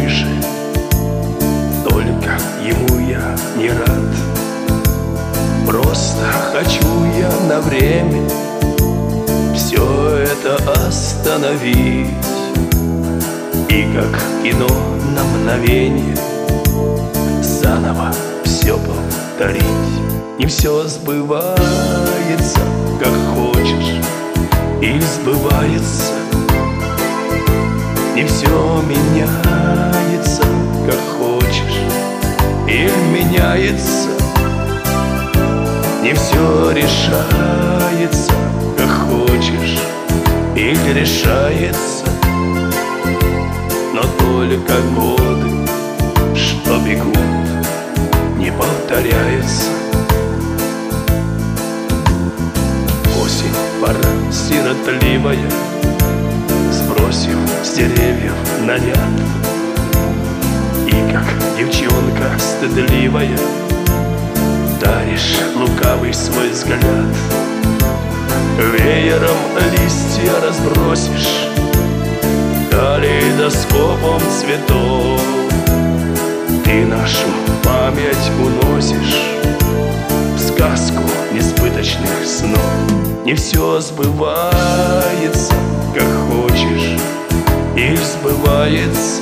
выше, только ему я не рад. Просто хочу я на время все это остановить и как кино на мгновение заново все повторить. Не все сбывается, как хочешь, или сбывается. Не все меняется, как хочешь, или меняется. Не все решается, как хочешь, или решается. Но только годы, что бегут, не повторяются. Осень, пора сиротливая, сбросив с деревьев наряд, и как девчонка стыдливая даришь лукавый свой взгляд. Веером листья разбросишь, калейдоскопом цветов. Ты нашу память уносишь в сказку несбыточных снов. Не все сбывается, как хочешь, или сбывается.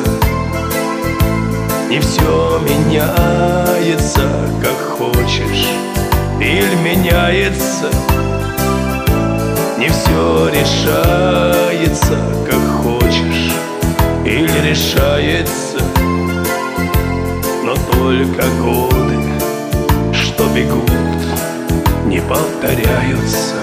Не все меняется, как хочешь, или меняется. Не все решается, как хочешь, или решается. Но только годы, что бегут, не повторяются.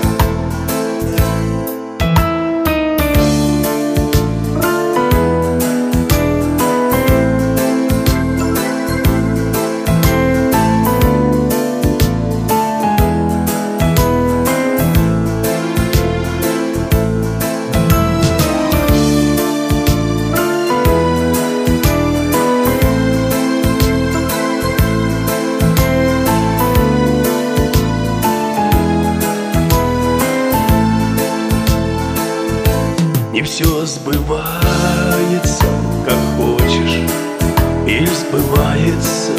Не все сбывается, как хочешь, или сбывается.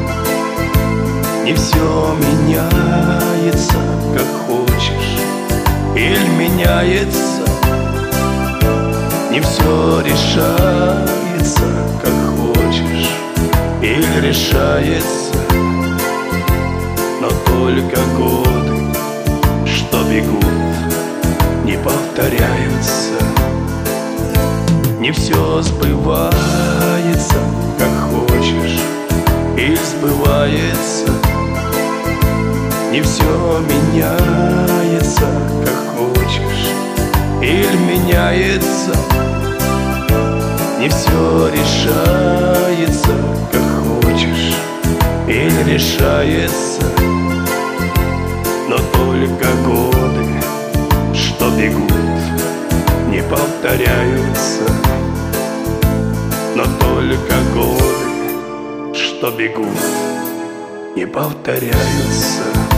Не все меняется, как хочешь, или меняется. Не все решается, как хочешь, или решается. Но только годы, что бегут, не повторяются. Не все сбывается, как хочешь, или сбывается. Не все меняется, как хочешь, или меняется. Не все решается, как хочешь, или решается. Но только годы, что бегут, не повторяются. Но только годы, что бегут, не повторяются.